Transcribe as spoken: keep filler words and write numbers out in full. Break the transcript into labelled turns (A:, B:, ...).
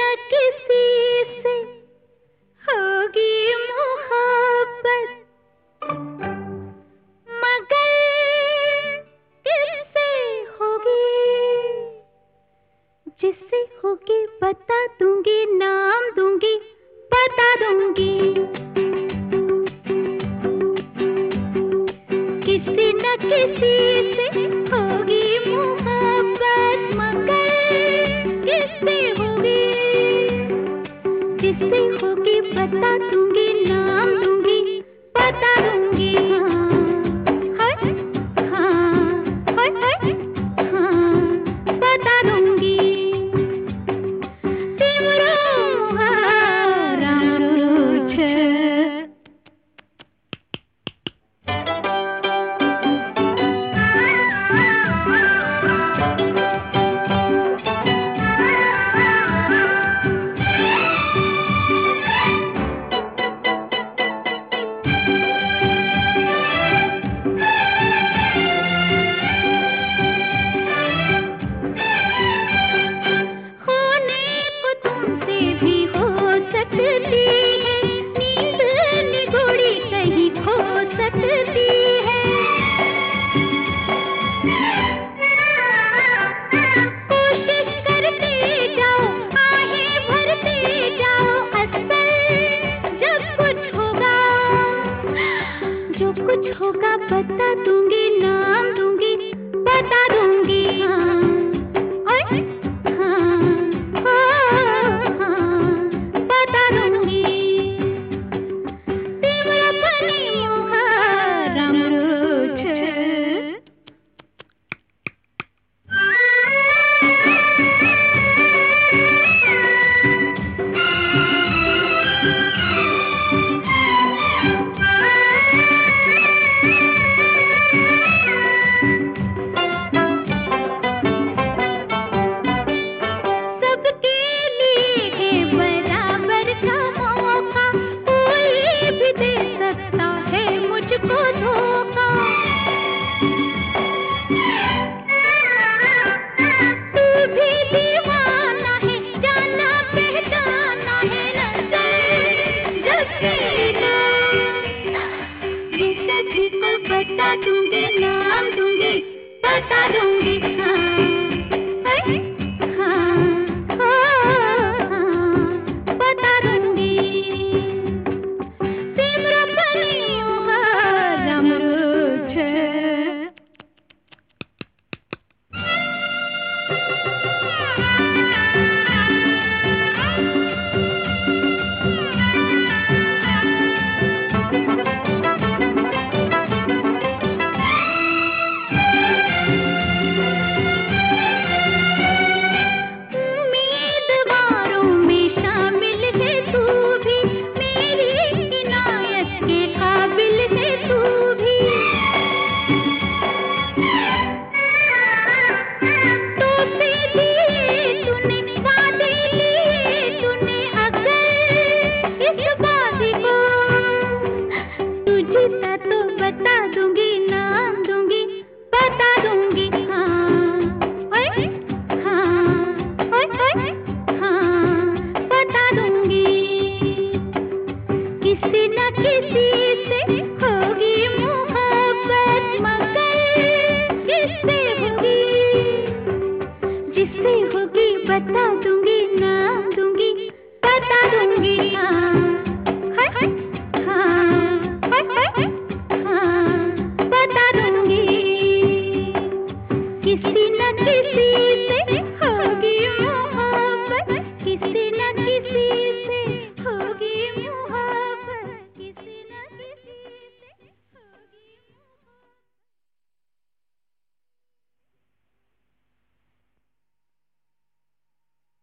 A: न किसी से होगी मोहब्बत, मगर किससे होगी? जिससे होगी बता दूंगी, नाम दूंगी, बता दूंगी। किसी न किसी से होगी मोहब्बत, मगर किससे होगी? जिससे होगी बता दूंगी, नाम दूंगी, बता दूंगी। हाँ हाँ हाँ हाँ हाँ बता दूंगी। कुछ होगा बता दूंगी, नाम दूंगी, बता दूंगी। हाँ हाँ हाँ हाँ बता दूंगी। तीव्रपनी मोहरम रुझ बता दूंगी, नाम दूंगी, बता दूंगी। हाँ हाँ हाँ बता दूंगी। तीव्रपनी मोहरम रुझ तो बता दूंगी, नाम दूंगी, बता दूंगी। हाँ हाँ हाँ बता दूंगी। किसी न किसी से होगी मोहब्बत, मगर किससे होगी? जिससे होगी बता दूंगी।